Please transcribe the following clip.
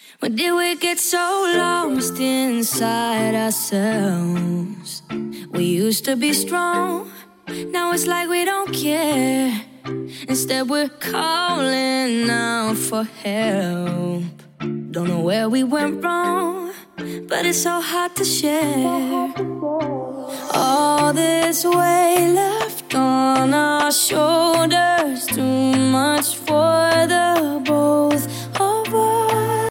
When did we get so lost inside ourselves? We used to be strong, now it's like we don't care. Instead we're calling out for help. Don't know where we went wrong, but it's so hard to share. All this weight left on our shoulders,